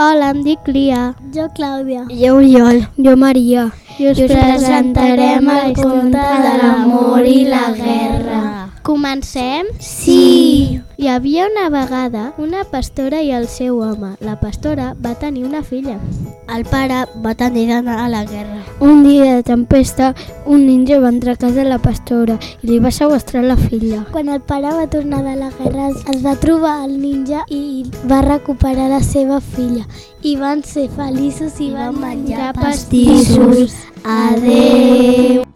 Hola, em dic Lia. Jo Clàudia. Jo Oriol. Jo Maria. I us presentarem el conte de l'amor i la guerra. Comencem? Sí! Hi havia una vegada una pastora i el seu home. La pastora va tenir una filla. El pare va tenir d'anar a la guerra. Un dia de tempesta, un ninja va entrar a casa de la pastora i li va seqüestrar la filla. Quan el pare va tornar de la guerra es va trobar el ninja i va recuperar la seva filla. I van ser feliços i van menjar pastissos. Adéu!